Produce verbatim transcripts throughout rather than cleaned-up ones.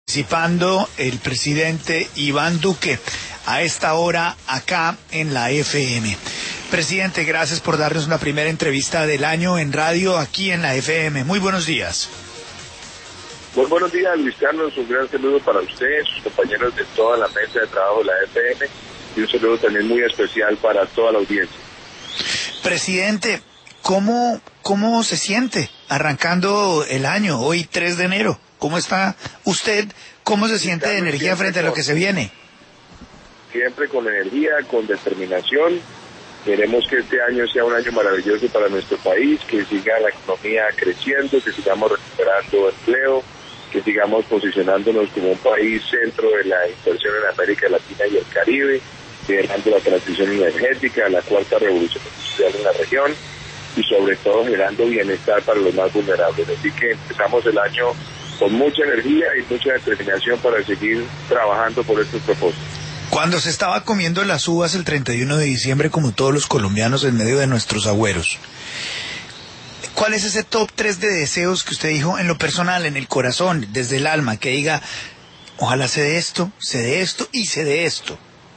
Participando el presidente Iván Duque a esta hora acá en la F M. Presidente, gracias por darnos una primera entrevista del año en radio aquí en la F M. Muy buenos días. Muy buenos días, Luis Carlos. Un gran saludo para usted, sus compañeros de toda la mesa de trabajo de la F M y un saludo también muy especial para toda la audiencia. Presidente, ¿cómo, cómo se siente arrancando el año, hoy tres de enero? ¿Cómo está usted? ¿Cómo se siente de energía frente a lo que se viene? Siempre con energía, con determinación. Queremos que este año sea un año maravilloso para nuestro país, que siga la economía creciendo, que sigamos recuperando empleo, que sigamos posicionándonos como un país centro de la inversión en América Latina y el Caribe, liderando la transición energética, la cuarta revolución industrial en la región y sobre todo generando bienestar para los más vulnerables. Así que empezamos el año con mucha energía y mucha determinación para seguir trabajando por estos propósitos. Cuando se estaba comiendo las uvas el treinta y uno de diciembre, como todos los colombianos en medio de nuestros agüeros, ¿cuál es ese top tres de deseos que usted dijo en lo personal, en el corazón, desde el alma, que diga, ojalá se dé esto, se dé esto y se dé esto?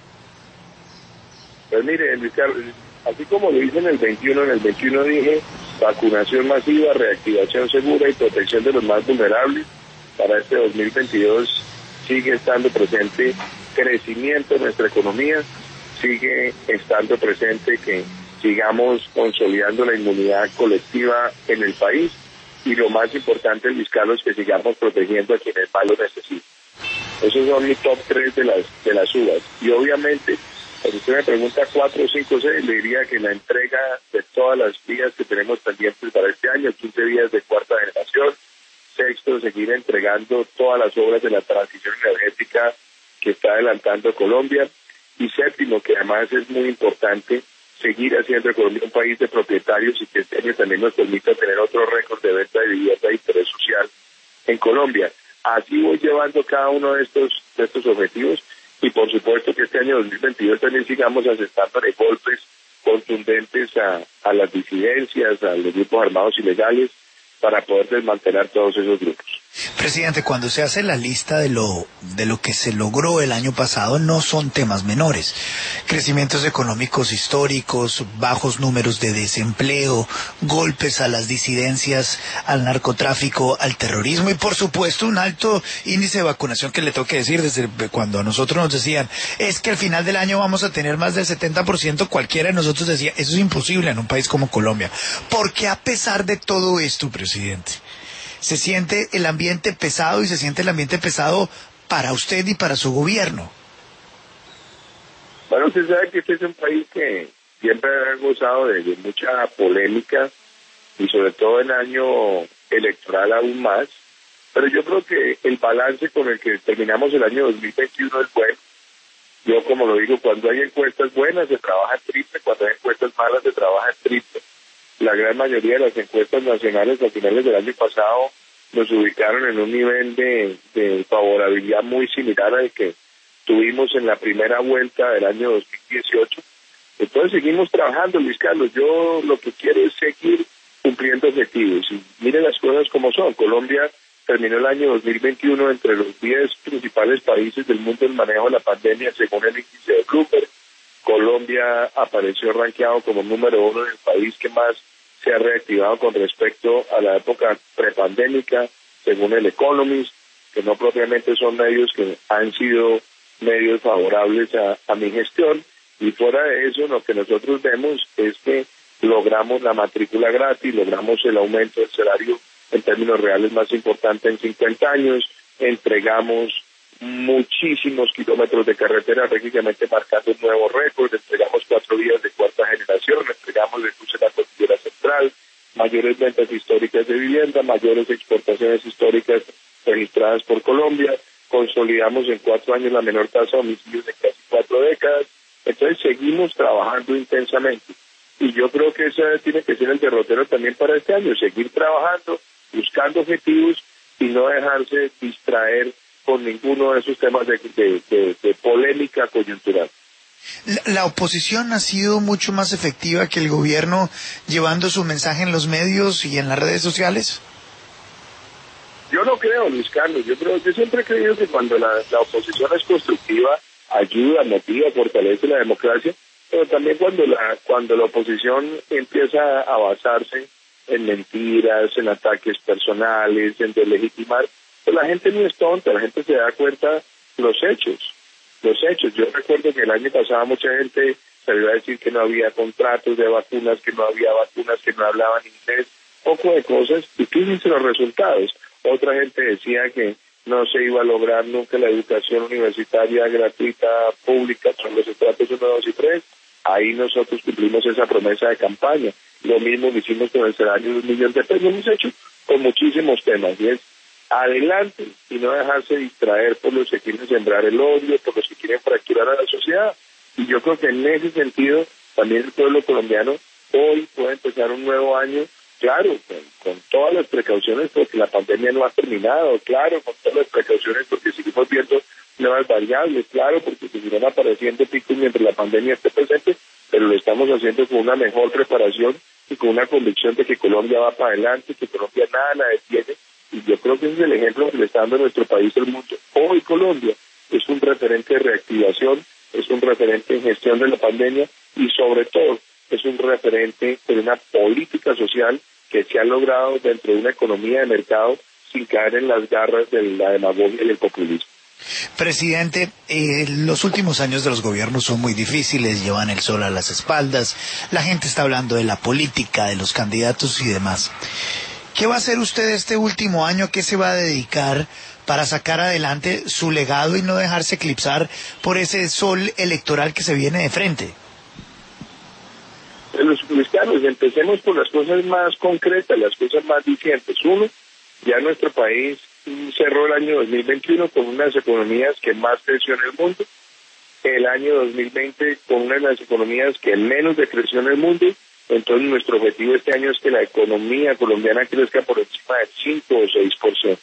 Pues mire, Luis Carlos, así como lo hice en el veintiuno, en el veintiuno dije vacunación masiva, reactivación segura y protección de los más vulnerables. Para este dos mil veintidós sigue estando presente crecimiento en nuestra economía, sigue estando presente que sigamos consolidando la inmunidad colectiva en el país y lo más importante, Luis Carlos, que sigamos protegiendo a quienes más lo necesitan. Esos son mis top tres de las, de las uvas. Y obviamente, si usted me pregunta cuatro, cinco, seis, le diría que la entrega de todas las vías que tenemos pendientes para este año, quince vías de cuarta generación. Sexto, seguir entregando todas las obras de la transición energética que está adelantando Colombia. Y séptimo, que además es muy importante, seguir haciendo de Colombia un país de propietarios y que este año también nos permita tener otro récord de venta de vivienda de interés social en Colombia. Así voy llevando cada uno de estos, de estos objetivos. Y por supuesto que este año dos mil veintidós también sigamos asestándole golpes contundentes a, a las disidencias, a los grupos armados ilegales, para poder desmantelar todos esos grupos. Presidente, cuando se hace la lista de lo de lo que se logró el año pasado, no son temas menores. Crecimientos económicos históricos, bajos números de desempleo, golpes a las disidencias, al narcotráfico, al terrorismo y por supuesto un alto índice de vacunación que le tengo que decir desde cuando a nosotros nos decían, es que al final del año vamos a tener más del setenta por ciento, cualquiera de nosotros decía, eso es imposible en un país como Colombia. ¿Por qué a pesar de todo esto, presidente, se siente el ambiente pesado y se siente el ambiente pesado para usted y para su gobierno? Bueno, usted sabe que este es un país que siempre ha gozado de, de mucha polémica y sobre todo en año electoral aún más, pero yo creo que el balance con el que terminamos el año dos mil veintiuno es bueno. Yo, como lo digo, cuando hay encuestas buenas se trabaja en triple, cuando hay encuestas malas se trabaja en triple. La gran mayoría de las encuestas nacionales a finales del año pasado nos ubicaron en un nivel de, de favorabilidad muy similar al que tuvimos en la primera vuelta del año dos mil dieciocho. Entonces seguimos trabajando, Luis Carlos. Yo lo que quiero es seguir cumpliendo objetivos. Y miren las cosas como son. Colombia terminó el año dos mil veintiuno entre los diez principales países del mundo en manejo de la pandemia según el índice de Bloomberg. Colombia apareció rankeado como número uno en el país que más se ha reactivado con respecto a la época prepandémica, según el Economist, que no propiamente son medios que han sido medios favorables a, a mi gestión. Y fuera de eso, lo que nosotros vemos es que logramos la matrícula gratis, logramos el aumento del salario en términos reales más importante en cincuenta años, entregamos muchísimos kilómetros de carretera, prácticamente marcando un nuevo récord, entregamos cuatro vías de cuarta generación, entregamos el cruce de la cordillera central, mayores ventas históricas de vivienda, mayores exportaciones históricas registradas por Colombia, consolidamos en cuatro años la menor tasa de homicidios de casi cuatro décadas, entonces seguimos trabajando intensamente. Y yo creo que ese tiene que ser el derrotero también para este año, seguir trabajando, buscando objetivos y no dejarse distraer con ninguno de esos temas de, de, de, de polémica coyuntural. La, la oposición ha sido mucho más efectiva que el gobierno llevando su mensaje en los medios y en las redes sociales. Yo no creo, Luis Carlos, yo creo, yo siempre he creído que cuando la, la oposición es constructiva, ayuda, motiva, fortalece la democracia, pero también cuando la, cuando la oposición empieza a basarse en mentiras, en ataques personales, en deslegitimar, pues la gente no es tonta, la gente se da cuenta los hechos, los hechos. Yo recuerdo que el año pasado mucha gente salió a decir que no había contratos de vacunas, que no había vacunas, que no hablaban inglés, poco de cosas, y fíjense los resultados. Otra gente decía que no se iba a lograr nunca la educación universitaria gratuita, pública, con los estratos uno, dos y tres. Ahí nosotros cumplimos esa promesa de campaña. Lo mismo lo hicimos con el salario de un millón de pesos. Lo hemos hecho con muchísimos temas, y es adelante y no dejarse distraer por los que quieren sembrar el odio, por los que quieren fracturar a la sociedad. Y yo creo que en ese sentido también el pueblo colombiano hoy puede empezar un nuevo año, claro, con, con todas las precauciones porque la pandemia no ha terminado, claro, con todas las precauciones porque seguimos viendo nuevas variables, claro, porque seguirán apareciendo picos mientras la pandemia esté presente, pero lo estamos haciendo con una mejor preparación y con una convicción de que Colombia va para adelante, que Colombia nada la detiene, y yo creo que ese es el ejemplo que le está dando nuestro país al mundo. Hoy Colombia es un referente de reactivación, es un referente en gestión de la pandemia y sobre todo es un referente de una política social que se ha logrado dentro de una economía de mercado sin caer en las garras de la demagogia y el populismo. Presidente, eh, los últimos años de los gobiernos son muy difíciles, llevan el sol a las espaldas, la gente está hablando de la política, de los candidatos y demás. ¿Qué va a hacer usted este último año? ¿Qué se va a dedicar para sacar adelante su legado y no dejarse eclipsar por ese sol electoral que se viene de frente? Los cristianos, empecemos por las cosas más concretas, las cosas más dicientes. Uno, ya nuestro país cerró el año dos mil veintiuno con una de las economías que más creció en el mundo, el año dos mil veinte con una de las economías que menos decreció en el mundo. Entonces nuestro objetivo este año es que la economía colombiana crezca por encima del cinco o seis por ciento.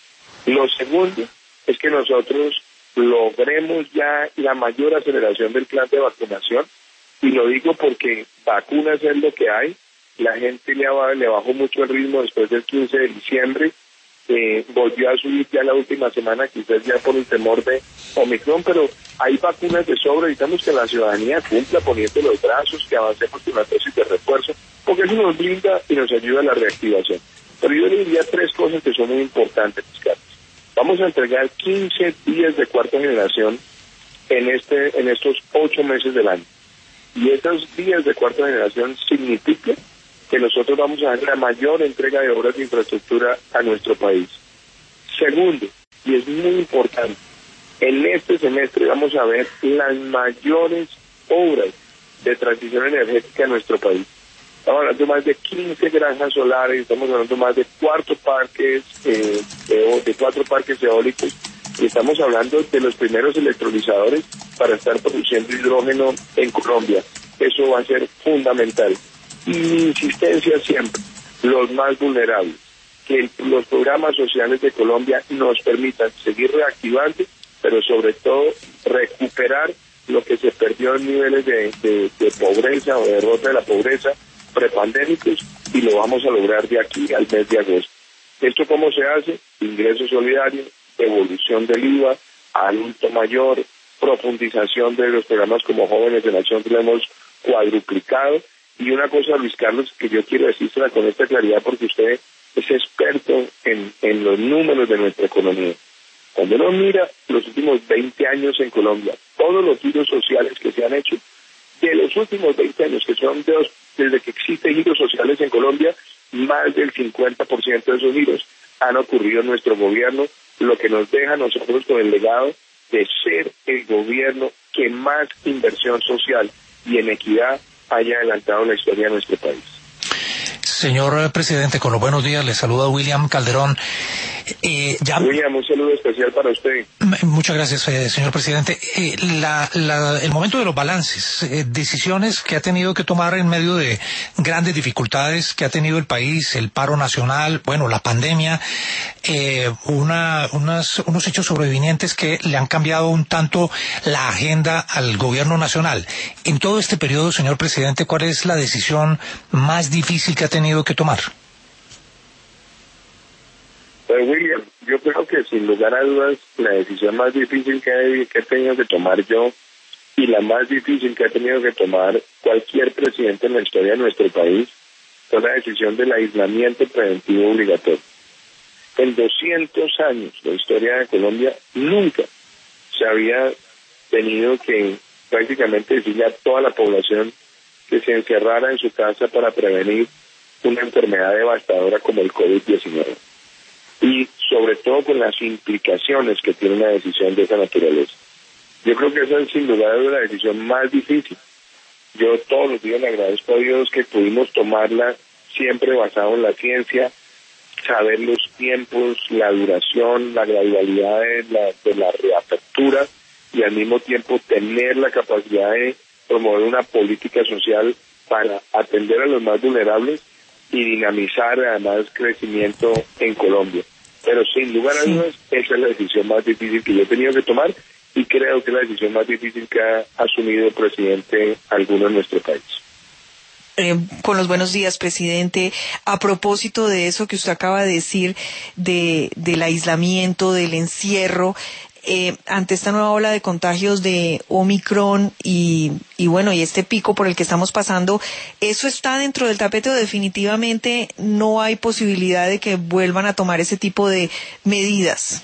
Lo segundo es que nosotros logremos ya la mayor aceleración del plan de vacunación, y lo digo porque vacunas es lo que hay. La gente le, le bajó mucho el ritmo después del quince de diciembre, eh, volvió a subir ya la última semana, quizás ya por el temor de Omicron, pero hay vacunas de sobra. Necesitamos que la ciudadanía cumpla poniendo los brazos, que avancemos con la dosis de refuerzo, porque eso nos blinda y nos ayuda a la reactivación. Pero yo le diría tres cosas que son muy importantes, Carlos. Vamos a entregar quince días de cuarta generación en este en estos ocho meses del año. Y esos días de cuarta generación significa que nosotros vamos a dar la mayor entrega de obras de infraestructura a nuestro país. Segundo, y es muy importante, en este semestre vamos a ver las mayores obras de transición energética en nuestro país. Estamos hablando de más de quince granjas solares, estamos hablando de más de cuatro parques, eh, de, de cuatro parques eólicos, y estamos hablando de los primeros electrolizadores para estar produciendo hidrógeno en Colombia. Eso va a ser fundamental. Y mi insistencia siempre, los más vulnerables, que el, los programas sociales de Colombia nos permitan seguir reactivando, pero sobre todo recuperar lo que se perdió en niveles de, de, de pobreza o de derrota de la pobreza prepandémicos, y lo vamos a lograr de aquí al mes de agosto. ¿Esto cómo se hace? Ingreso solidario, evolución del I V A, adulto mayor, profundización de los programas como Jóvenes de Nación, que lo hemos cuadruplicado. Y una cosa, Luis Carlos, que yo quiero decírsela con esta claridad porque usted es experto en, en los números de nuestra economía. Cuando uno mira los últimos veinte años en Colombia, todos los giros sociales que se han hecho, de los últimos veinte años, que son de los, desde que existen giros sociales en Colombia, más del cincuenta por ciento de esos giros han ocurrido en nuestro gobierno, lo que nos deja a nosotros con el legado de ser el gobierno que más inversión social y en equidad haya adelantado la historia de nuestro país. Señor presidente, con los buenos días, le saluda William Calderón. Eh, ya... William, un saludo especial para usted. Muchas gracias, eh, señor presidente. Eh, la, la, el momento de los balances, eh, decisiones que ha tenido que tomar en medio de grandes dificultades que ha tenido el país, el paro nacional, bueno, la pandemia, eh, una, unas, unos hechos sobrevinientes que le han cambiado un tanto la agenda al gobierno nacional. En todo este periodo, señor presidente, ¿cuál es la decisión más difícil que ha tenido que tomar? Pues William, yo creo que sin lugar a dudas la decisión más difícil que he, que he tenido que tomar yo y la más difícil que ha tenido que tomar cualquier presidente en la historia de nuestro país fue la decisión del aislamiento preventivo obligatorio. En doscientos años de historia de Colombia nunca se había tenido que prácticamente decirle a toda la población que se encerrara en su casa para prevenir una enfermedad devastadora como el COVID diecinueve. Y sobre todo con las implicaciones que tiene una decisión de esa naturaleza. Yo creo que esa es sin duda la decisión más difícil. Yo todos los días le agradezco a Dios que pudimos tomarla siempre basado en la ciencia, saber los tiempos, la duración, la gradualidad de la, de la reapertura y al mismo tiempo tener la capacidad de promover una política social para atender a los más vulnerables y dinamizar además crecimiento en Colombia. Pero sin lugar a dudas, sí, esa es la decisión más difícil que yo he tenido que tomar y creo que es la decisión más difícil que ha asumido el presidente alguno en nuestro país. Eh, con los buenos días, presidente. A propósito de eso que usted acaba de decir, de del aislamiento, del encierro, eh, ante esta nueva ola de contagios de Omicron y, y bueno, y este pico por el que estamos pasando, ¿eso está dentro del tapete o definitivamente no hay posibilidad de que vuelvan a tomar ese tipo de medidas?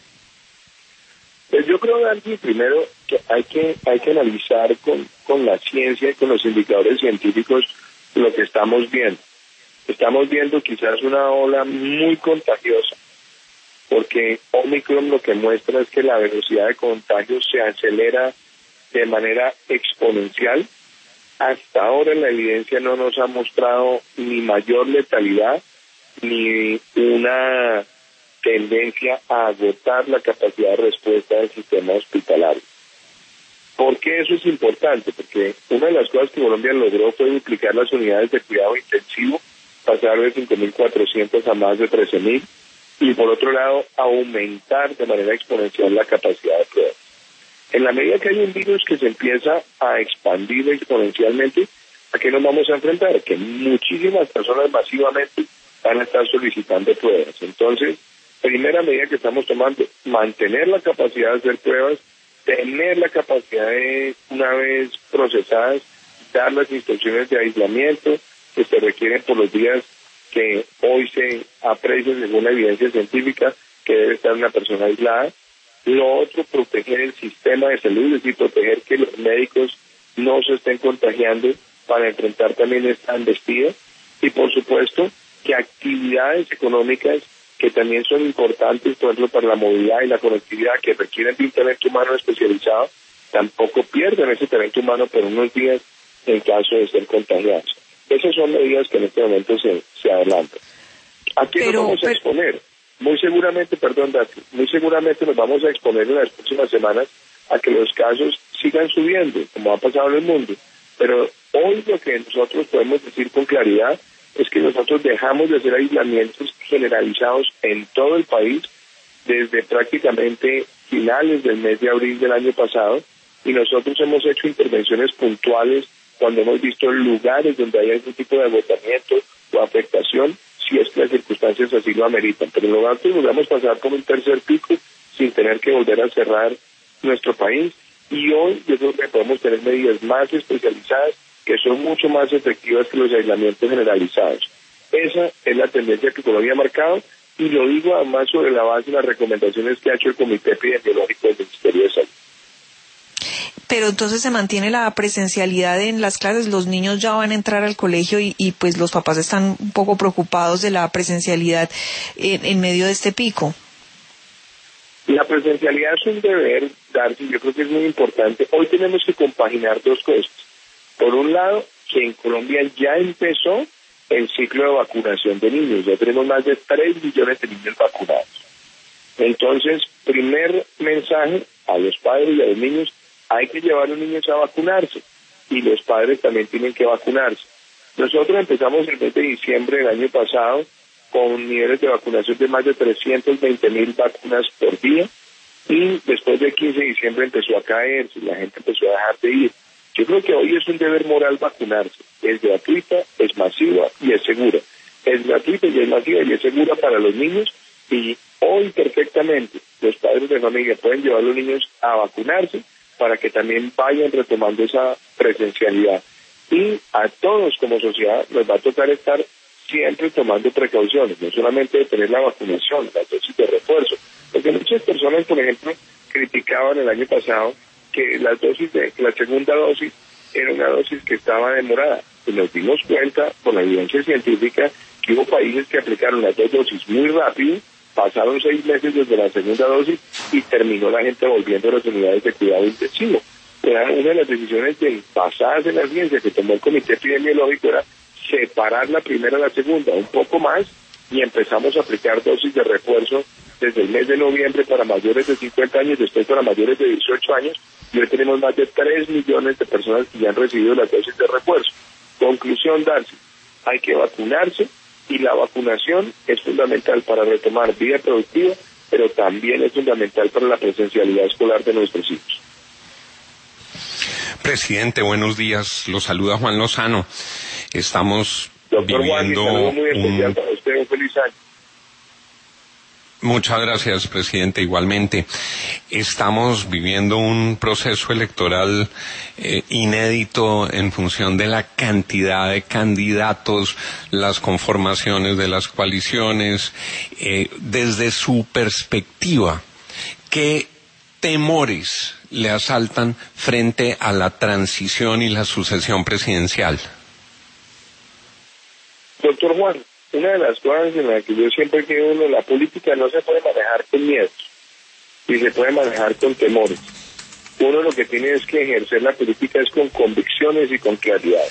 Pues yo creo, Dani, primero que hay que hay que analizar con, con la ciencia y con los indicadores científicos lo que estamos viendo. Estamos viendo quizás una ola muy contagiosa, porque Omicron lo que muestra es que la velocidad de contagio se acelera de manera exponencial. Hasta ahora la evidencia no nos ha mostrado ni mayor letalidad ni una tendencia a agotar la capacidad de respuesta del sistema hospitalario. ¿Por qué eso es importante? Porque una de las cosas que Colombia logró fue duplicar las unidades de cuidado intensivo, pasar de cinco mil cuatrocientas a más de trece mil, y por otro lado, aumentar de manera exponencial la capacidad de pruebas. En la medida que hay un virus que se empieza a expandir exponencialmente, ¿a qué nos vamos a enfrentar? Que muchísimas personas masivamente van a estar solicitando pruebas. Entonces, primera medida que estamos tomando, mantener la capacidad de hacer pruebas, tener la capacidad de, una vez procesadas, dar las instrucciones de aislamiento que se requieren por los días que hoy se aprecia según la evidencia científica que debe estar una persona aislada. Lo otro, proteger el sistema de salud, es decir, proteger que los médicos no se estén contagiando para enfrentar también esta embestida. Y por supuesto, que actividades económicas que también son importantes, por ejemplo, para la movilidad y la conectividad, que requieren de un talento humano especializado, tampoco pierden ese talento humano por unos días en caso de ser contagiados. Esas son medidas que en este momento se, se adelantan. ¿A qué pero, nos vamos a pero... exponer? Muy seguramente, perdón, Dati, muy seguramente nos vamos a exponer en las próximas semanas a que los casos sigan subiendo, como ha pasado en el mundo. Pero hoy lo que nosotros podemos decir con claridad es que nosotros dejamos de hacer aislamientos generalizados en todo el país desde prácticamente finales del mes de abril del año pasado, y nosotros hemos hecho intervenciones puntuales cuando hemos visto lugares donde hay algún tipo de agotamiento o afectación, si es que las circunstancias así lo ameritan. Pero en lugar de logramos pasar por un tercer pico sin tener que volver a cerrar nuestro país, y hoy yo creo que podemos tener medidas más especializadas que son mucho más efectivas que los aislamientos generalizados. Esa es la tendencia que Colombia ha marcado, y lo digo además sobre la base de las recomendaciones que ha hecho el Comité Epidemiológico del Ministerio de Salud. Pero entonces se mantiene la presencialidad en las clases, los niños ya van a entrar al colegio y, y pues los papás están un poco preocupados de la presencialidad en, en medio de este pico. La presencialidad es un deber, Darcy, yo creo que es muy importante. Hoy tenemos que compaginar dos cosas. Por un lado, que en Colombia ya empezó el ciclo de vacunación de niños. Ya tenemos más de tres millones de niños vacunados. Entonces, primer mensaje a los padres y a los niños, hay que llevar a los niños a vacunarse, y los padres también tienen que vacunarse. Nosotros empezamos el mes de diciembre del año pasado con niveles de vacunación de más de trescientos veinte mil vacunas por día, y después del quince de diciembre empezó a caerse, la gente empezó a dejar de ir. Yo creo que hoy es un deber moral vacunarse. Es gratuita, es masiva y es segura. Es gratuita y es masiva y es segura para los niños, Y hoy perfectamente los padres de familia pueden llevar a los niños a vacunarse para que también vayan retomando esa presencialidad. Y a todos como sociedad nos va a tocar estar siempre tomando precauciones, no solamente de tener la vacunación, la dosis de refuerzo, porque muchas personas, por ejemplo, criticaban el año pasado que la dosis de la segunda dosis era una dosis que estaba demorada, y nos dimos cuenta por la evidencia científica que hubo países que aplicaron las dos dosis muy rápido, pasaron seis meses desde la segunda dosis y terminó la gente volviendo a las unidades de cuidado intensivo. Era una de las decisiones de, basadas en la ciencia que tomó el Comité Epidemiológico, era separar la primera y la segunda un poco más, y empezamos a aplicar dosis de refuerzo desde el mes de noviembre para mayores de cincuenta años, después para mayores de dieciocho años, y hoy tenemos más de tres millones de personas que ya han recibido las dosis de refuerzo. Conclusión, Darcy, hay que vacunarse, y la vacunación es fundamental para retomar vida productiva, pero también es fundamental para la presencialidad escolar de nuestros hijos. Presidente, buenos días. Lo saluda Juan Lozano. Estamos Doctor viviendo Juan, muy especial un... para usted, un feliz año. Muchas gracias, presidente. Igualmente, estamos viviendo un proceso electoral eh, inédito en función de la cantidad de candidatos, las conformaciones de las coaliciones. Eh, desde su perspectiva, ¿qué temores le asaltan frente a la transición y la sucesión presidencial? Doctor Juan, una de las cosas en las que yo siempre creo, uno, la política no se puede manejar con miedos, ni se puede manejar con temores. Uno lo que tiene es que ejercer la política es con convicciones y con claridad.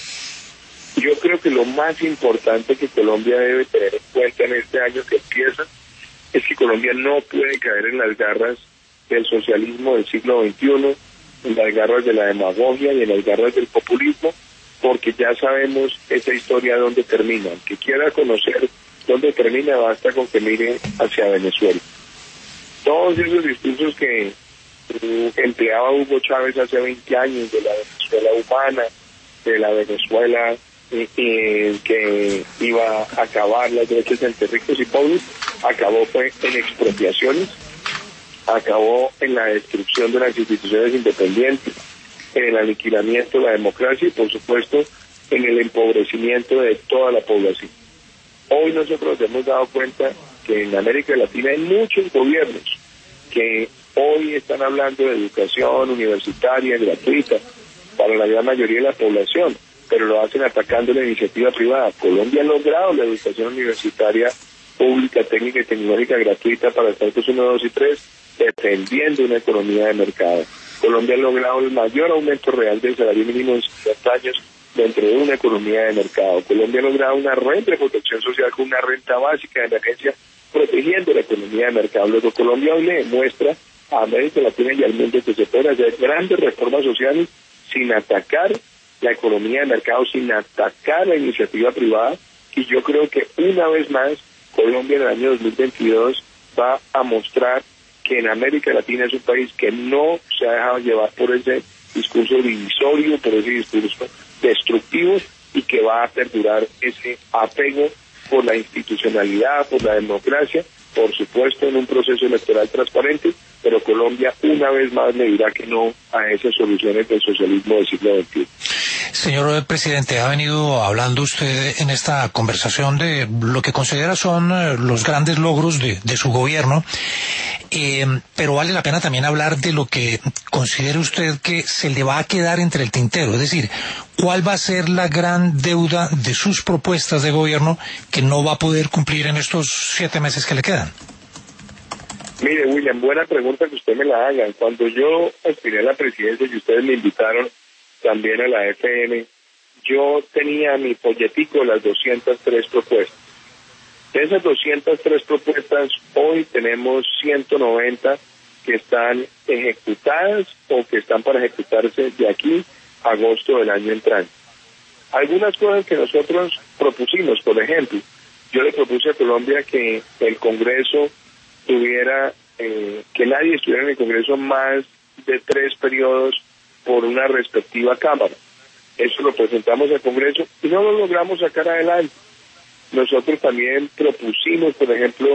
Yo creo que lo más importante que Colombia debe tener en cuenta en este año que empieza es que Colombia no puede caer en las garras del socialismo del siglo veintiuno, en las garras de la demagogia y en las garras del populismo, porque ya sabemos esa historia dónde termina. El que quiera conocer dónde termina, basta con que mire hacia Venezuela. Todos esos discursos que uh, empleaba Hugo Chávez hace veinte años, de la Venezuela humana, de la Venezuela eh, eh, que iba a acabar las brechas entre ricos y pobres, acabó fue en expropiaciones, acabó en la destrucción de las instituciones independientes, en el aniquilamiento de la democracia y, por supuesto, en el empobrecimiento de toda la población. Hoy nosotros nos hemos dado cuenta que en América Latina hay muchos gobiernos que hoy están hablando de educación universitaria gratuita para la gran mayoría de la población, pero lo hacen atacando la iniciativa privada. Colombia ha logrado la educación universitaria pública, técnica y tecnológica gratuita para estatus uno, dos y tres, defendiendo una economía de mercado. Colombia ha logrado el mayor aumento real del salario mínimo en cincuenta años dentro de una economía de mercado. Colombia ha logrado una red de protección social con una renta básica de emergencia protegiendo la economía de mercado. Luego Colombia hoy le demuestra a América Latina y al mundo que se pueden hacer grandes reformas sociales sin atacar la economía de mercado, sin atacar la iniciativa privada, y yo creo que una vez más Colombia en el año dos mil veintidós va a mostrar que en América Latina es un país que no se ha dejado llevar por ese discurso divisorio, por ese discurso destructivo, y que va a perdurar ese apego por la institucionalidad, por la democracia, por supuesto en un proceso electoral transparente, pero Colombia una vez más le dirá que no a esas soluciones del socialismo del siglo veintiuno. Señor presidente, ha venido hablando usted en esta conversación de lo que considera son los grandes logros de, de su gobierno, eh, pero vale la pena también hablar de lo que considere usted que se le va a quedar entre el tintero, es decir, ¿cuál va a ser la gran deuda de sus propuestas de gobierno que no va a poder cumplir en estos siete meses que le quedan? Mire, William, buena pregunta que usted me la haga. Cuando yo aspiré a la presidencia y ustedes me invitaron también a la F M, yo tenía mi folletico las doscientas tres propuestas. De esas doscientas tres propuestas, hoy tenemos ciento noventa que están ejecutadas o que están para ejecutarse de aquí a agosto del año entrante. Algunas cosas que nosotros propusimos, por ejemplo, yo le propuse a Colombia que el Congreso tuviera, eh, que nadie estuviera en el Congreso más de tres periodos por una respectiva Cámara. Eso lo presentamos al Congreso y no lo logramos sacar adelante. Nosotros también propusimos, por ejemplo,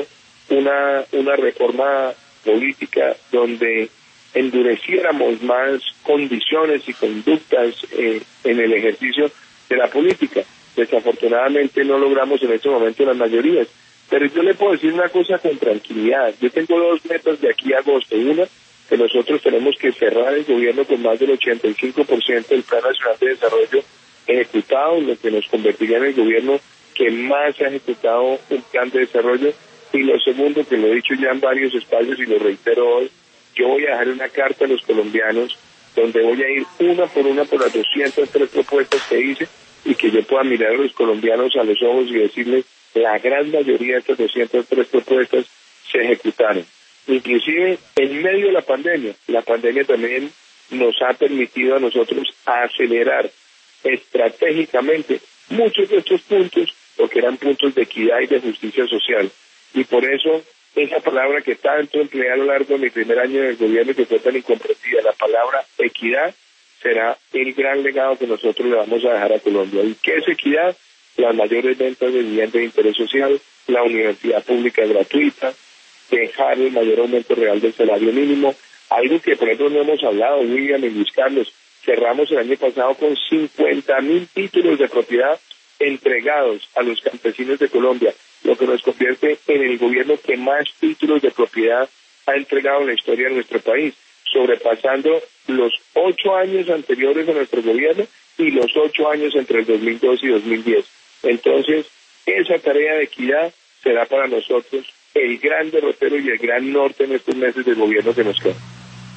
una, una reforma política donde endureciéramos más condiciones y conductas eh, en el ejercicio de la política. Desafortunadamente no logramos en este momento las mayorías, pero yo le puedo decir una cosa con tranquilidad. Yo tengo dos metas de aquí a agosto. Una, que nosotros tenemos que cerrar el gobierno con más del ochenta y cinco por ciento del Plan Nacional de Desarrollo ejecutado, lo que nos convertiría en el gobierno que más ha ejecutado un plan de desarrollo. Y lo segundo, que lo he dicho ya en varios espacios y lo reitero hoy, yo voy a dejar una carta a los colombianos donde voy a ir una por una por las doscientas tres propuestas que hice y que yo pueda mirar a los colombianos a los ojos y decirles la gran mayoría de estas doscientas tres propuestas se ejecutaron. Inclusive en medio de la pandemia, la pandemia también nos ha permitido a nosotros acelerar estratégicamente muchos de estos puntos, porque eran puntos de equidad y de justicia social. Y por eso, esa palabra que tanto empleé a lo largo de mi primer año en el gobierno y que fue tan incomprendida, la palabra equidad, será el gran legado que nosotros le vamos a dejar a Colombia. ¿Y qué es equidad? Las mayores ventas de vivienda de interés social, la universidad pública gratuita, dejar el mayor aumento real del salario mínimo, algo que por ejemplo no hemos hablado, William y Luis Carlos. Cerramos el año pasado con cincuenta mil títulos de propiedad entregados a los campesinos de Colombia, lo que nos convierte en el gobierno que más títulos de propiedad ha entregado en la historia de nuestro país, sobrepasando los ocho años anteriores a nuestro gobierno y los ocho años entre el dos mil dos y dos mil diez. Entonces, esa tarea de equidad será para nosotros el gran derrotero y el gran norte en estos meses del gobierno que nos queda.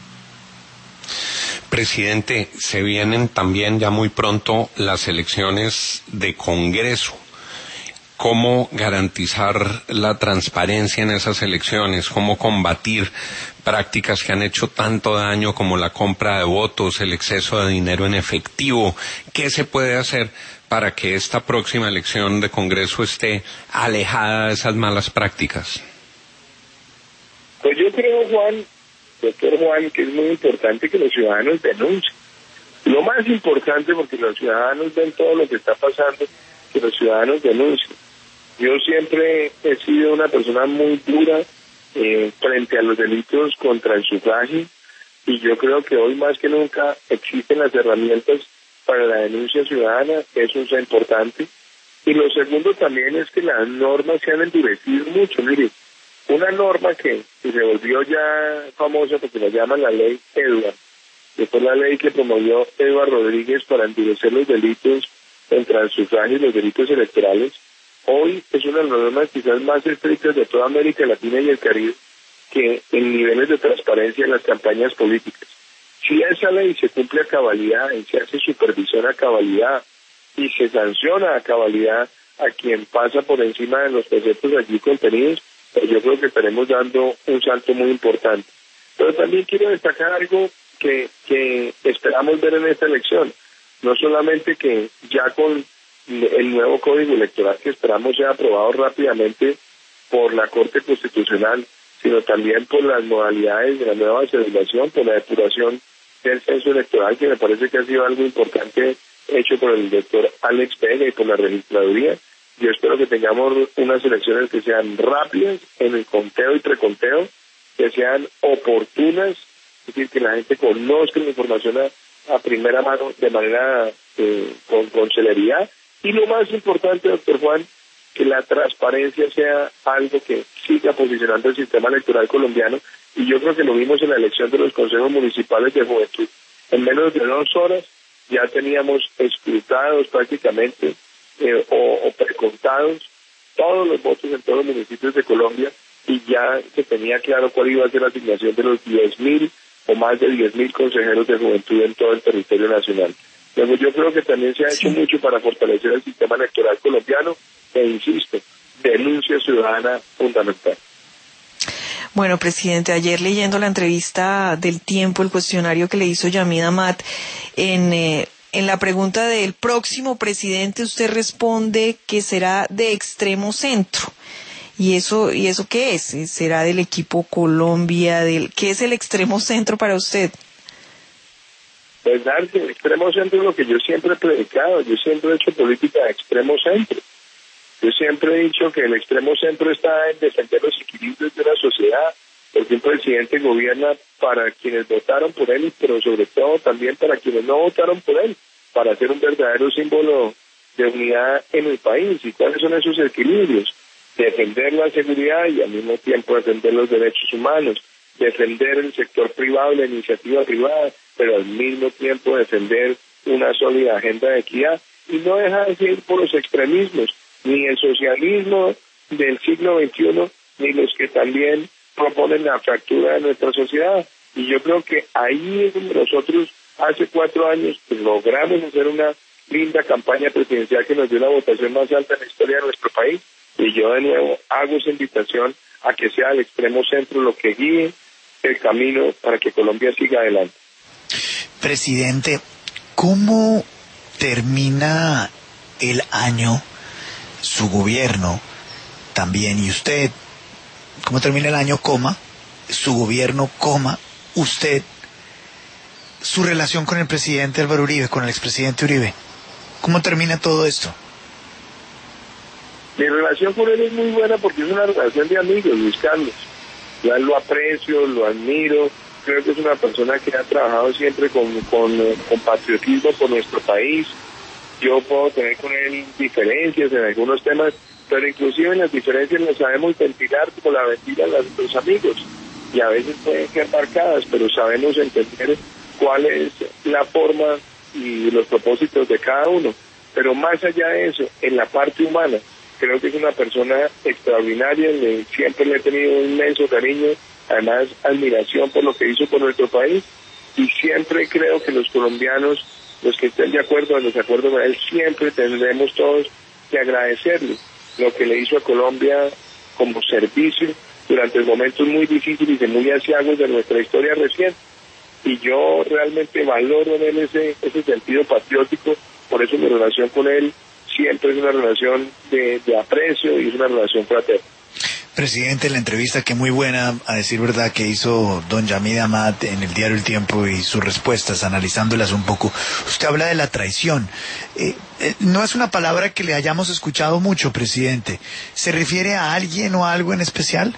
Presidente, se vienen también ya muy pronto las elecciones de Congreso. ¿Cómo garantizar la transparencia en esas elecciones? ¿Cómo combatir prácticas que han hecho tanto daño como la compra de votos, el exceso de dinero en efectivo? ¿Qué se puede hacer para que esta próxima elección de Congreso esté alejada de esas malas prácticas? Pues yo creo, Juan, doctor Juan, que es muy importante que los ciudadanos denuncien. Lo más importante, porque los ciudadanos ven todo lo que está pasando, que los ciudadanos denuncien. Yo siempre he sido una persona muy dura eh, frente a los delitos contra el sufragio, y yo creo que hoy más que nunca existen las herramientas para la denuncia ciudadana. Eso es importante. Y lo segundo también es que las normas se han endurecido mucho. Mire, una norma que, que se volvió ya famosa porque la llaman la ley Edward, que fue la ley que promovió Edward Rodríguez para endurecer los delitos contra el sufragio y los delitos electorales. Hoy es una de las normas quizás más estrictas de toda América Latina y el Caribe, que en niveles de transparencia en las campañas políticas. Si esa ley se cumple a cabalidad y se hace supervisión a cabalidad y se sanciona a cabalidad a quien pasa por encima de los preceptos allí contenidos, pues yo creo que estaremos dando un salto muy importante. Pero también quiero destacar algo que, que esperamos ver en esta elección. No solamente que ya con el nuevo Código Electoral que esperamos sea aprobado rápidamente por la Corte Constitucional, sino también por las modalidades de la nueva celebración, por la depuración del censo electoral, que me parece que ha sido algo importante hecho por el doctor Alex Vega y por la registraduría. Yo espero que tengamos unas elecciones que sean rápidas en el conteo y preconteo, que sean oportunas, es decir, que la gente conozca la información a, a primera mano de manera eh, con, con celeridad. Y lo más importante, doctor Juan, que la transparencia sea algo que siga posicionando el sistema electoral colombiano. Y yo creo que lo vimos en la elección de los consejos municipales de juventud. En menos de dos horas ya teníamos escrutados prácticamente eh, o, o precontados todos los votos en todos los municipios de Colombia, y ya se tenía claro cuál iba a ser la asignación de los diez mil o más de diez mil consejeros de juventud en todo el territorio nacional. Luego yo creo que también se ha hecho sí. mucho para fortalecer el sistema electoral colombiano, e insisto, denuncia ciudadana fundamental. Bueno, presidente, ayer leyendo la entrevista del Tiempo, el cuestionario que le hizo Yamid Amat, en, eh, en la pregunta del próximo presidente, usted responde que será de extremo centro. ¿Y eso, y eso qué es? ¿Será del equipo Colombia? Del, ¿qué es el extremo centro para usted? Pues, Dante, el extremo centro es lo que yo siempre he predicado. Yo siempre he hecho política de extremo centro. Yo siempre he dicho que el extremo centro está en defender los equilibrios de la sociedad, porque un presidente gobierna para quienes votaron por él, pero sobre todo también para quienes no votaron por él, para ser un verdadero símbolo de unidad en el país. ¿Y cuáles son esos equilibrios? Defender la seguridad y al mismo tiempo defender los derechos humanos, defender el sector privado y la iniciativa privada, pero al mismo tiempo defender una sólida agenda de equidad y no dejar de ir por los extremismos, ni el socialismo del siglo veintiuno, ni los que también proponen la fractura de nuestra sociedad. Y yo creo que ahí es donde nosotros hace cuatro años pues, logramos hacer una linda campaña presidencial que nos dio la votación más alta en la historia de nuestro país. Y yo de nuevo hago esa invitación a que sea el extremo centro lo que guíe el camino para que Colombia siga adelante. Presidente, ¿cómo termina el año su gobierno también y usted? ¿Cómo termina el año, coma, su gobierno, coma, usted, su relación con el presidente Álvaro Uribe, con el expresidente Uribe? ¿Cómo termina todo esto? Mi relación con él es muy buena porque es una relación de amigos, Luis Carlos. Yo lo aprecio, lo admiro, creo que es una persona que ha trabajado siempre con, con, con patriotismo por nuestro país. Yo puedo tener con él diferencias en algunos temas, pero inclusive en las diferencias las sabemos ventilar como la ventilan los amigos. Y a veces pueden ser marcadas, pero sabemos entender cuál es la forma y los propósitos de cada uno. Pero más allá de eso, en la parte humana, creo que es una persona extraordinaria, le, siempre le he tenido un inmenso cariño, además admiración por lo que hizo por nuestro país, y siempre creo que los colombianos, los que estén de acuerdo o en desacuerdo con él, siempre tendremos todos que agradecerle lo que le hizo a Colombia como servicio durante momentos muy difíciles y muy aciagos de nuestra historia reciente. Y yo realmente valoro en él ese, ese sentido patriótico, por eso mi relación con él siempre es una relación de, de aprecio y es una relación fraterna. Presidente, la entrevista que muy buena, a decir verdad, que hizo don Yamid Amat en el diario El Tiempo y sus respuestas, analizándolas un poco. Usted habla de la traición. Eh, eh, no es una palabra que le hayamos escuchado mucho, presidente. ¿Se refiere a alguien o a algo en especial?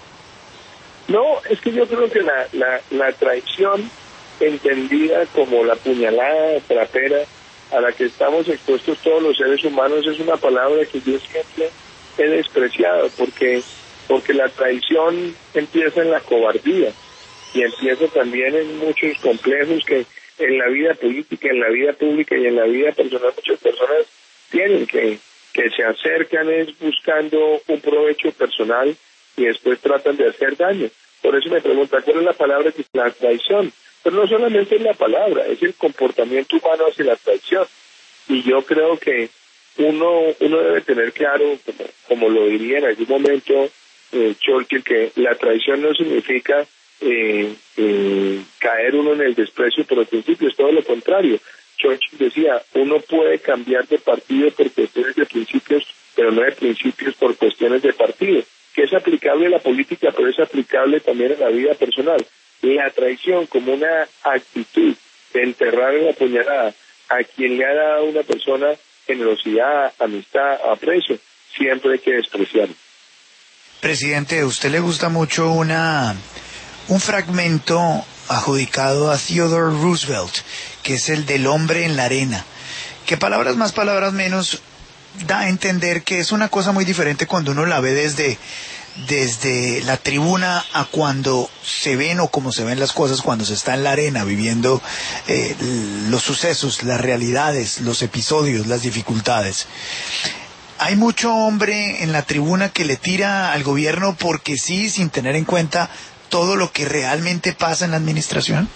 No, es que yo creo que la, la, la traición, entendida como la puñalada trapera a la que estamos expuestos todos los seres humanos, es una palabra que yo siempre he despreciado, porque porque la traición empieza en la cobardía y empieza también en muchos complejos que en la vida política, en la vida pública y en la vida personal muchas personas tienen, que, que se acercan es buscando un provecho personal y después tratan de hacer daño. Por eso me pregunta, ¿cuál es la palabra que es la traición? Pero no solamente es la palabra, es el comportamiento humano hacia la traición. Y yo creo que uno uno debe tener claro, como, como lo diría en algún momento eh, Churchill, que la traición no significa eh, eh, caer uno en el desprecio por los principios, todo lo contrario. Churchill decía, uno puede cambiar de partido por cuestiones de principios, pero no de principios por cuestiones de partido, que es aplicable a la política, pero es aplicable también a la vida personal. La traición como una actitud de enterrar en la puñalada a quien le ha dado a una persona generosidad, amistad, aprecio, siempre hay que despreciarlo. Presidente, ¿a usted le gusta mucho una un fragmento adjudicado a Theodore Roosevelt, que es el del hombre en la arena? Que palabras más, palabras menos, da a entender que es una cosa muy diferente cuando uno la ve desde desde la tribuna a cuando se ven o como se ven las cosas cuando se está en la arena viviendo eh, los sucesos, las realidades, los episodios, las dificultades. Hay mucho hombre en la tribuna que le tira al gobierno porque sí, sin tener en cuenta todo lo que realmente pasa en la administración.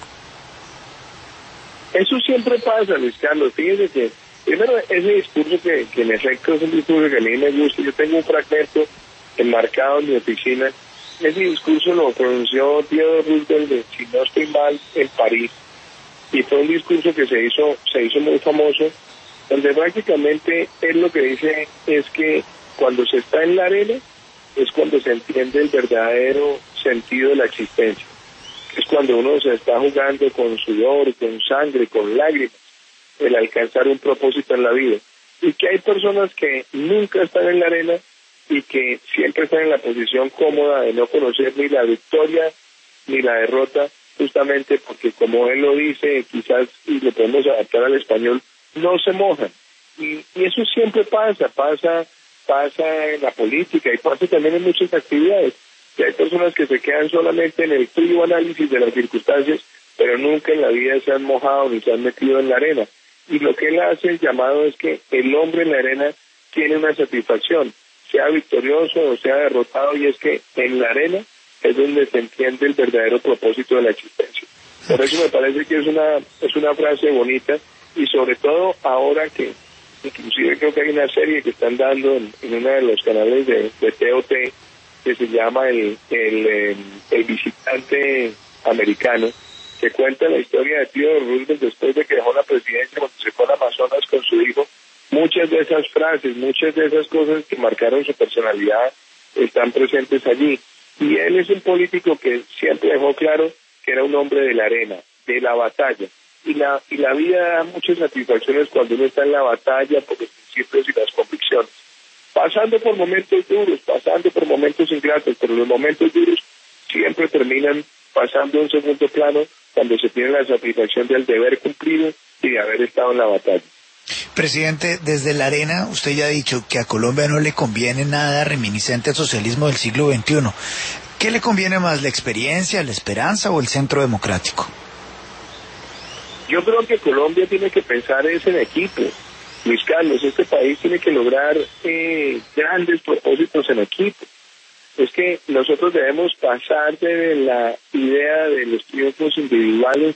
Eso siempre pasa, Luis Carlos. Fíjese que primero ese discurso que, que en efecto es un discurso que a mí me gusta. Yo tengo un fragmento enmarcado en mi oficina. Ese discurso lo pronunció Theodore Roosevelt, si no estoy mal, en París, y fue un discurso que se hizo se hizo muy famoso, donde prácticamente él lo que dice es que cuando se está en la arena es cuando se entiende el verdadero sentido de la existencia, es cuando uno se está jugando con sudor, con sangre, con lágrimas, el alcanzar un propósito en la vida. y que hay personas que nunca están en la arena y que siempre están en la posición cómoda de no conocer ni la victoria ni la derrota, justamente porque, como él lo dice, quizás, y lo podemos adaptar al español, no se mojan. Y, y eso siempre pasa, pasa, pasa en la política y pasa también en muchas actividades. Que hay personas que se quedan solamente en el frío análisis de las circunstancias, pero nunca en la vida se han mojado ni se han metido en la arena. Y lo que él hace, el llamado, es que el hombre en la arena tiene una satisfacción, sea victorioso o sea derrotado, y es que en la arena es donde se entiende el verdadero propósito de la existencia. Por eso me parece que es una es una frase bonita, y sobre todo ahora que inclusive creo que hay una serie que están dando en, en uno de los canales de, de T O T que se llama el, el, el, el visitante americano, que cuenta la historia de Theodore Roosevelt después de que dejó la presidencia, cuando se fue al Amazonas con su hijo. Muchas de esas frases, muchas de esas cosas que marcaron su personalidad están presentes allí. Y él es un político que siempre dejó claro que era un hombre de la arena, de la batalla. Y la, y la vida da muchas satisfacciones cuando uno está en la batalla por los principios y las convicciones. Pasando por momentos duros, pasando por momentos ingratos, pero los momentos duros siempre terminan pasando a un segundo plano cuando se tiene la satisfacción del deber cumplido y de haber estado en la batalla. Presidente, desde la arena usted ya ha dicho que a Colombia no le conviene nada reminiscente al socialismo del siglo veintiuno. ¿Qué le conviene más, la experiencia, la esperanza o el centro democrático? Yo creo que Colombia tiene que pensar es en equipo. Luis Carlos, este país tiene que lograr eh, grandes propósitos en equipo. Es que nosotros debemos pasar de la idea de los triunfos individuales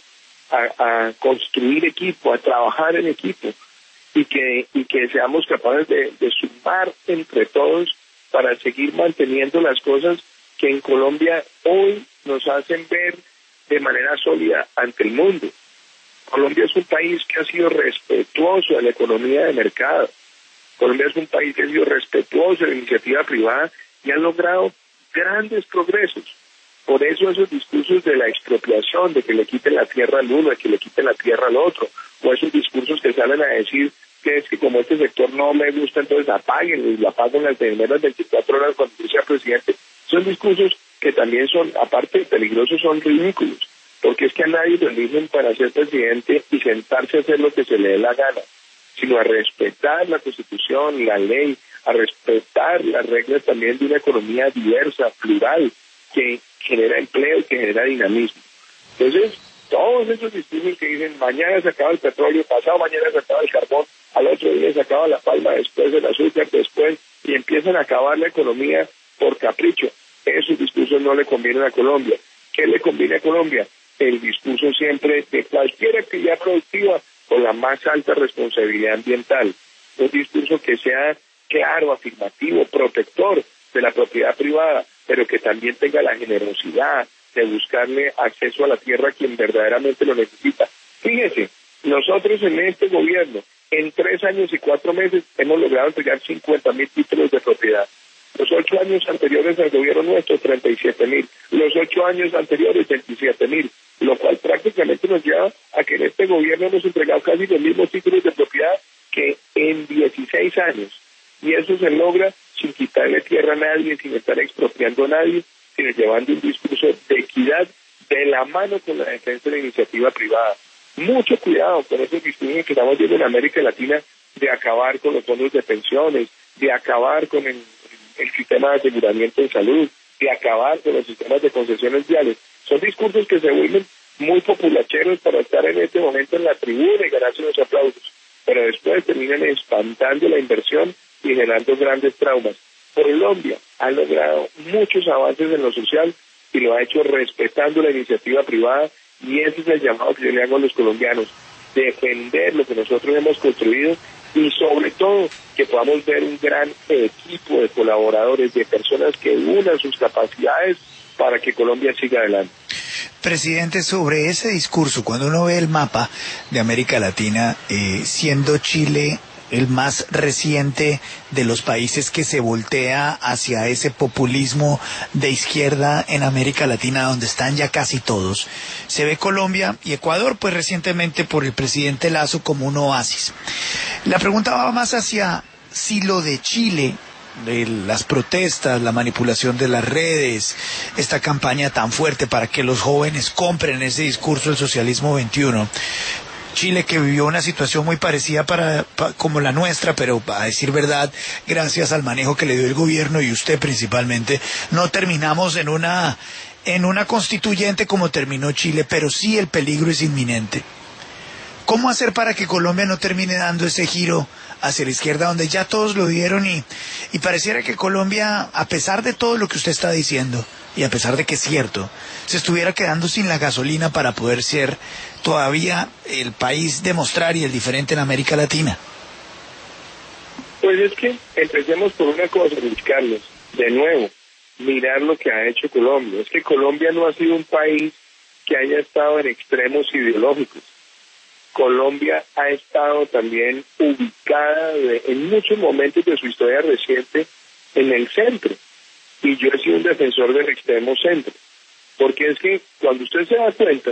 a, a construir equipo, a trabajar en equipo, y que y que seamos capaces de, de sumar entre todos para seguir manteniendo las cosas que en Colombia hoy nos hacen ver de manera sólida ante el mundo. Colombia es un país que ha sido respetuoso de la economía de mercado. Colombia es un país que ha sido respetuoso de la iniciativa privada y ha logrado grandes progresos. Por eso esos discursos de la expropiación, de que le quiten la tierra al uno, de que le quiten la tierra al otro, o esos discursos que salen a decir que es que como este sector no me gusta, entonces apáguenlo y la apaguen las primeras veinticuatro horas cuando yo sea presidente, son discursos que también son, aparte de peligrosos, son ridículos, porque es que a nadie lo eligen para ser presidente y sentarse a hacer lo que se le dé la gana, sino a respetar la Constitución, la ley, a respetar las reglas también de una economía diversa, plural, que genera empleo y que genera dinamismo. Entonces, todos esos discursos que dicen mañana se acaba el petróleo, pasado mañana se acaba el carbón, al otro día se acaba la palma, después el azúcar, después, y empiezan a acabar la economía por capricho. Esos discursos no le convienen a Colombia. ¿Qué le conviene a Colombia? El discurso siempre de cualquier actividad productiva con la más alta responsabilidad ambiental. Un discurso que sea claro, afirmativo, protector de la propiedad privada, pero que también tenga la generosidad de buscarle acceso a la tierra a quien verdaderamente lo necesita. Fíjese, nosotros en este gobierno, en tres años y cuatro meses, hemos logrado entregar cincuenta mil títulos de propiedad. Los ocho años anteriores al gobierno nuestro, treinta y siete mil. Los ocho años anteriores, veintisiete mil. Lo cual prácticamente nos lleva a que en este gobierno hemos entregado casi los mismos títulos de propiedad que en dieciséis años. Y eso se logra sin quitarle tierra a nadie, sin estar expropiando a nadie, sino llevando un discurso de equidad de la mano con la defensa de la iniciativa privada. Mucho cuidado con esos discursos que estamos viendo en América Latina de acabar con los fondos de pensiones, de acabar con el, el sistema de aseguramiento en salud, de acabar con los sistemas de concesiones viales. Son discursos que se vuelven muy populacheros para estar en este momento en la tribuna y ganarse los aplausos, pero después terminan espantando la inversión y generando grandes traumas. Colombia ha logrado muchos avances en lo social y lo ha hecho respetando la iniciativa privada, y ese es el llamado que yo le hago a los colombianos: defender lo que nosotros hemos construido y sobre todo que podamos ver un gran equipo de colaboradores, de personas que unan sus capacidades para que Colombia siga adelante. Presidente, sobre ese discurso, cuando uno ve el mapa de América Latina, eh, siendo Chile el más reciente de los países que se voltea hacia ese populismo de izquierda en América Latina, donde están ya casi todos. Se ve Colombia y Ecuador, pues recientemente por el presidente Lazo, como un oasis. La pregunta va más hacia si lo de Chile, de las protestas, la manipulación de las redes, esta campaña tan fuerte para que los jóvenes compren ese discurso del socialismo veintiuno. Chile, que vivió una situación muy parecida para, para como la nuestra, pero a decir verdad, gracias al manejo que le dio el gobierno y usted principalmente, no terminamos en una en una constituyente como terminó Chile, pero sí el peligro es inminente. ¿Cómo hacer para que Colombia no termine dando ese giro hacia la izquierda, donde ya todos lo dieron y, y pareciera que Colombia, a pesar de todo lo que usted está diciendo, y a pesar de que es cierto, se estuviera quedando sin la gasolina para poder ser todavía el país de mostrar y el diferente en América Latina? Pues es que empecemos por una cosa, Luis Carlos, de nuevo, mirar lo que ha hecho Colombia. Es que Colombia no ha sido un país que haya estado en extremos ideológicos. Colombia ha estado también ubicada de, en muchos momentos de su historia reciente en el centro. Y yo he sido un defensor del extremo centro. Porque es que cuando usted se da cuenta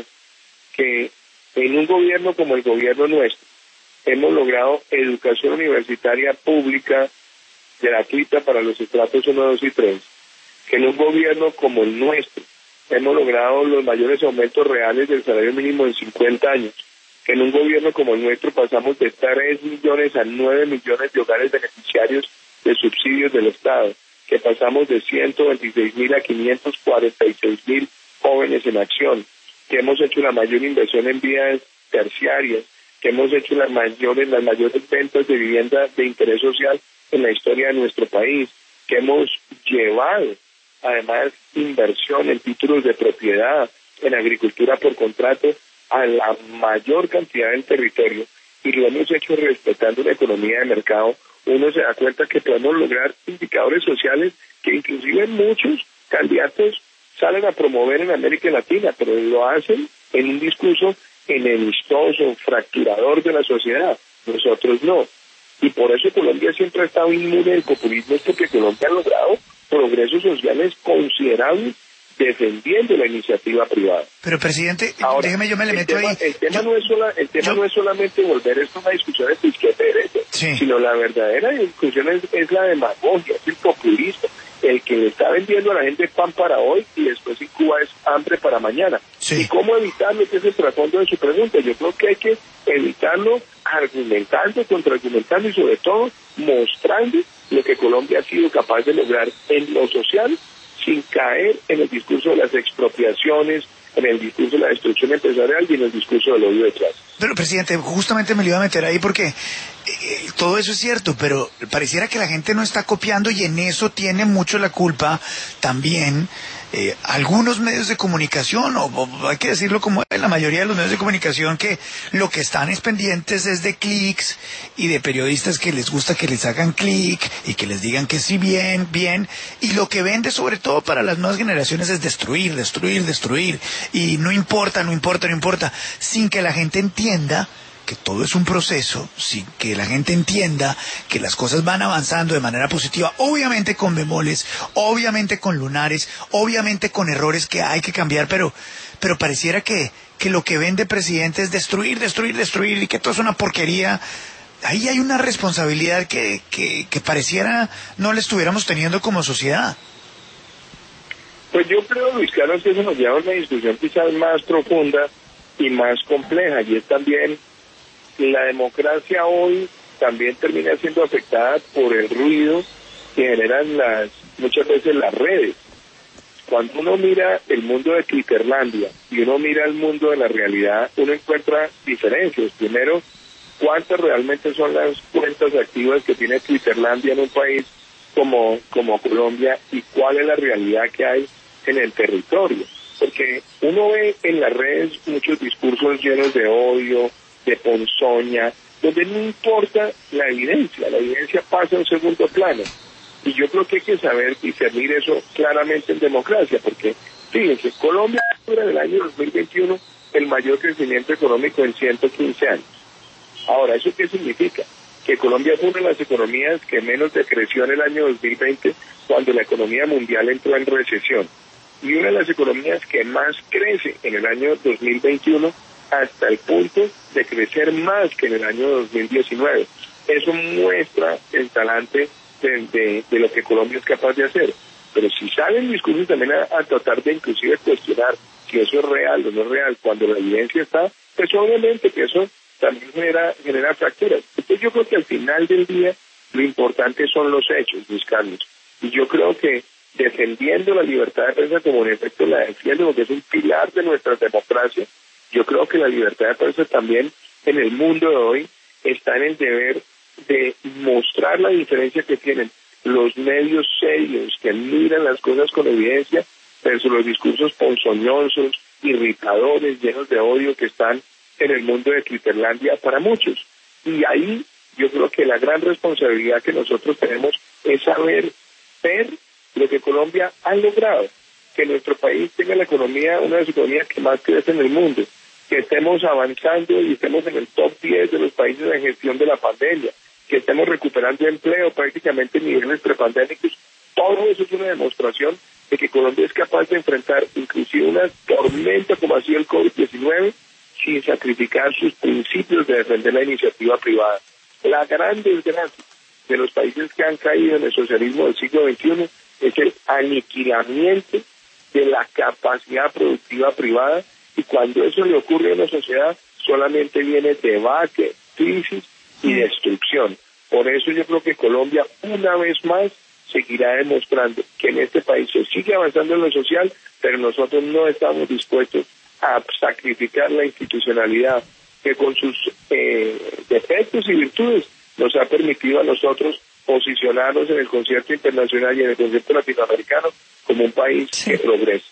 que en un gobierno como el gobierno nuestro hemos logrado educación universitaria pública gratuita para los estratos uno, dos y tres, que en un gobierno como el nuestro hemos logrado los mayores aumentos reales del salario mínimo en cincuenta años, que en un gobierno como el nuestro pasamos de tres millones a nueve millones de hogares beneficiarios de subsidios del Estado, que pasamos de ciento veintiséis mil a quinientos cuarenta y seis mil jóvenes en acción, que hemos hecho la mayor inversión en vías terciarias, que hemos hecho las mayores, las mayores ventas de vivienda de interés social en la historia de nuestro país, que hemos llevado además inversión en títulos de propiedad, en agricultura por contrato, a la mayor cantidad del territorio, y lo hemos hecho respetando una economía de mercado. Uno se da cuenta que podemos lograr indicadores sociales que inclusive muchos candidatos salen a promover en América Latina, pero lo hacen en un discurso enemistoso, fracturador de la sociedad. Nosotros no. Y por eso Colombia siempre ha estado inmune del populismo, es porque Colombia ha logrado progresos sociales considerables defendiendo la iniciativa privada. Pero, presidente, ahora, déjeme, yo me le meto tema, ahí. El tema, yo, no, es sola, el tema yo, no es solamente volver esto a una discusión entre izquierda y derecha, sí, sino la verdadera discusión es, es la demagogia, es el populismo, el que le está vendiendo a la gente pan para hoy y después en Cuba es hambre para mañana. Sí. ¿Y cómo evitarlo? Ese es el trasfondo de su pregunta. Yo creo que hay que evitarlo argumentando, contraargumentando y sobre todo mostrando lo que Colombia ha sido capaz de lograr en lo social, sin caer en el discurso de las expropiaciones, en el discurso de la destrucción empresarial y en el discurso del odio de clase. Pero, presidente, justamente me lo iba a meter ahí porque eh, todo eso es cierto, pero pareciera que la gente no está copiando y en eso tiene mucho la culpa también eh, algunos medios de comunicación, o, o hay que decirlo como la mayoría de los medios de comunicación, que lo que están es pendientes es de clics y de periodistas que les gusta que les hagan clic y que les digan que sí, bien, bien, y lo que vende sobre todo para las nuevas generaciones es destruir, destruir, destruir, y no importa, no importa, no importa, sin que la gente entienda que todo es un proceso, sin que la gente entienda que las cosas van avanzando de manera positiva, obviamente con bemoles, obviamente con lunares, obviamente con errores que hay que cambiar, pero pero pareciera que, que lo que vende presidente es destruir, destruir, destruir, y que todo es una porquería. Ahí hay una responsabilidad que, que, que pareciera no la estuviéramos teniendo como sociedad. Pues yo creo, Luis Carlos, que eso nos lleva a una discusión quizás más profunda y más compleja, y es también la democracia hoy también termina siendo afectada por el ruido que generan las muchas veces las redes. Cuando uno mira el mundo de Twitterlandia y uno mira el mundo de la realidad, uno encuentra diferencias. Primero, ¿cuántas realmente son las cuentas activas que tiene Twitterlandia en un país como, como Colombia, y cuál es la realidad que hay en el territorio? Porque uno ve en las redes muchos discursos llenos de odio, de ponzoña, donde no importa la evidencia, la evidencia pasa a un segundo plano. Y yo creo que hay que saber discernir eso claramente en democracia, porque fíjense, Colombia logra en el año dos mil veintiuno el mayor crecimiento económico en ciento quince años. Ahora, ¿eso qué significa? Que que Colombia fue una de las economías que menos decreció en el año dos mil veinte, cuando la economía mundial entró en recesión, y una de las economías que más crece en el año dos mil veintiuno, hasta el punto de crecer más que en el año dos mil diecinueve. Eso muestra el talante de, de, de lo que Colombia es capaz de hacer. Pero si salen discursos también a, a tratar de inclusive cuestionar si eso es real o no es real, cuando la evidencia está, pues obviamente que eso también genera, genera fracturas. Entonces yo creo que al final del día lo importante son los hechos, Luis Carlos. Y yo creo que defendiendo la libertad de prensa, como en efecto la defiendo, porque es un pilar de nuestra democracia, yo creo que la libertad de prensa también en el mundo de hoy está en el deber de mostrar la diferencia que tienen los medios serios que miran las cosas con evidencia versus los discursos ponzoñosos, irritadores, llenos de odio que están en el mundo de Twitterlandia para muchos. Y ahí yo creo que la gran responsabilidad que nosotros tenemos es saber ver lo que Colombia ha logrado, que nuestro país tenga la economía, una de las economías que más crece en el mundo, que estemos avanzando y estemos en el top diez de los países en gestión de la pandemia, que estemos recuperando empleo prácticamente en niveles prepandémicos. Todo eso es una demostración de que Colombia es capaz de enfrentar inclusive una tormenta como ha sido el COVID diecinueve sin sacrificar sus principios de defender la iniciativa privada. La gran desgracia de los países que han caído en el socialismo del siglo veintiuno es el aniquilamiento de la capacidad productiva privada, y cuando eso le ocurre a una sociedad solamente viene debate, crisis y destrucción. Por eso yo creo que Colombia una vez más seguirá demostrando que en este país se sigue avanzando en lo social, pero nosotros no estamos dispuestos a sacrificar la institucionalidad que con sus eh, defectos y virtudes nos ha permitido a nosotros posicionarnos en el concierto internacional y en el concierto latinoamericano como un país sí. que progresa.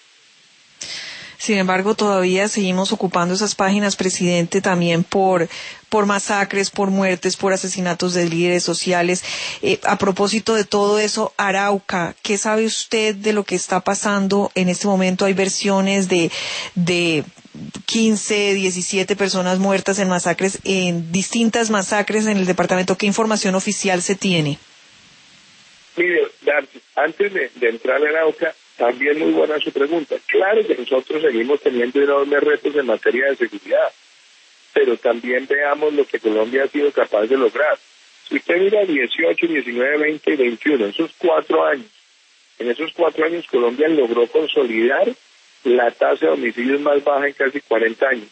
Sin embargo, todavía seguimos ocupando esas páginas, presidente, también por por masacres, por muertes, por asesinatos de líderes sociales. Eh, a propósito de todo eso, Arauca, ¿qué sabe usted de lo que está pasando en este momento? Hay versiones de de quince, diecisiete personas muertas en masacres, en distintas masacres en el departamento. ¿Qué información oficial se tiene? Mire, Darcy, antes de, de entrar a Arauca, también muy buena su pregunta. Claro que nosotros seguimos teniendo enormes retos en materia de seguridad, pero también veamos lo que Colombia ha sido capaz de lograr. Si usted mira dieciocho, diecinueve, veinte y veintiuno, esos cuatro años, en esos cuatro años Colombia logró consolidar la tasa de homicidios más baja en casi cuarenta años,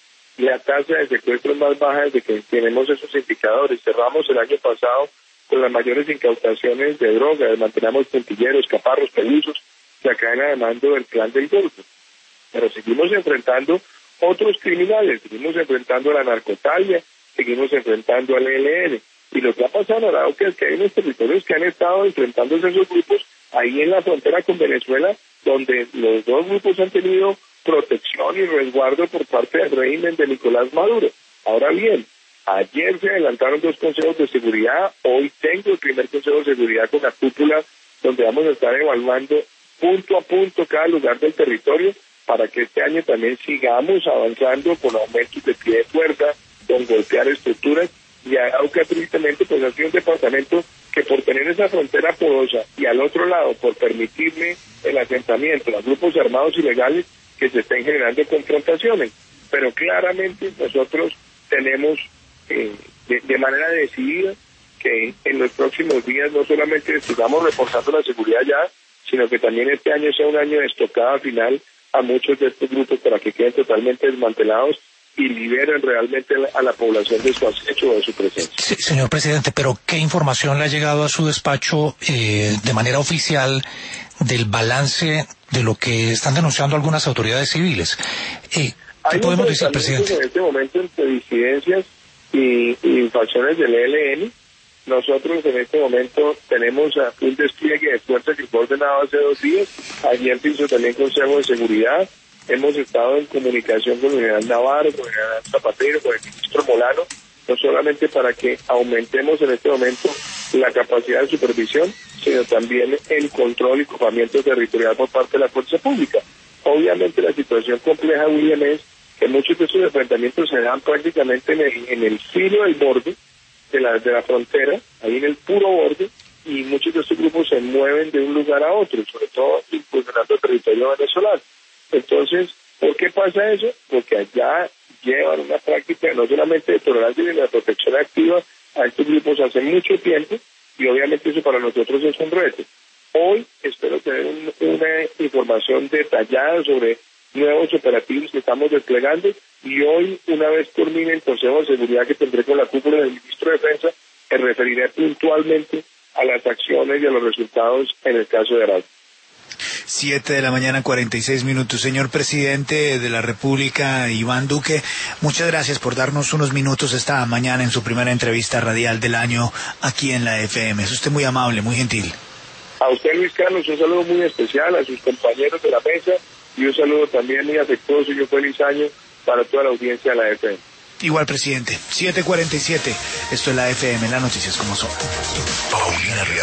la tasa de secuestros más baja desde que tenemos esos indicadores. Cerramos el año pasado con las mayores incautaciones de drogas, desmantelamos puntilleros, caparros, pelusos, la cadena de mando del Clan del Golfo. Pero seguimos enfrentando otros criminales, seguimos enfrentando a la narcotalia, seguimos enfrentando al E L N. Y lo que ha pasado en Arauca es que hay unos territorios que han estado enfrentándose a esos grupos ahí en la frontera con Venezuela, donde los dos grupos han tenido protección y resguardo por parte del régimen de Nicolás Maduro. Ahora bien, ayer se adelantaron dos consejos de seguridad, hoy tengo el primer consejo de seguridad con la cúpula, donde vamos a estar evaluando punto a punto cada lugar del territorio para que este año también sigamos avanzando con aumentos de pie de cuerda, con golpear estructuras. Y Arauca tristemente pues ha sido un departamento que por tener esa frontera porosa y al otro lado por permitirle el asentamiento a grupos armados ilegales que se estén generando confrontaciones. Pero claramente nosotros tenemos eh, de, de manera decidida que en los próximos días no solamente sigamos reforzando la seguridad ya, sino que también este año sea un año de estocada final a muchos de estos grupos para que queden totalmente desmantelados y liberen realmente a la población de su acecho o de su presencia. Sí, señor presidente, pero ¿qué información le ha llegado a su despacho eh, de manera oficial del balance de lo que están denunciando algunas autoridades civiles? Eh, ¿Qué podemos decir, presidente? En este momento entre disidencias y, y facciones del E L N, nosotros en este momento tenemos un despliegue de fuerzas que fue ordenado hace dos días. Ayer se hizo también Consejo de Seguridad. Hemos estado en comunicación con el general Navarro, con el general Zapatero, con el ministro Molano, no solamente para que aumentemos en este momento la capacidad de supervisión, sino también el control y copamiento territorial por parte de la fuerza pública. Obviamente la situación compleja, William, es que muchos de esos enfrentamientos se dan prácticamente en el, en el filo del borde de la, de la frontera, ahí en el puro borde, y muchos de estos grupos se mueven de un lugar a otro, sobre todo incursionando el territorio venezolano. Entonces, ¿por qué pasa eso? Porque allá llevan una práctica no solamente de tolerancia sino de protección activa a estos grupos hace mucho tiempo, y obviamente eso para nosotros es un reto. Hoy espero tener un, una información detallada sobre nuevos operativos que estamos desplegando, y hoy, una vez termine el Consejo de Seguridad que tendré con la cúpula del Ministro de Defensa, me referiré puntualmente a las acciones y a los resultados en el caso de Arauca. Siete de la mañana, cuarenta y seis minutos. Señor presidente de la República, Iván Duque, muchas gracias por darnos unos minutos esta mañana en su primera entrevista radial del año aquí en la F M. Es usted muy amable, muy gentil. A usted, Luis Carlos, un saludo muy especial, a sus compañeros de la mesa, y un saludo también muy afectuoso y un feliz año para toda la audiencia de la F M. Igual, presidente. siete cuarenta y siete. Esto es la F M, las noticias como son.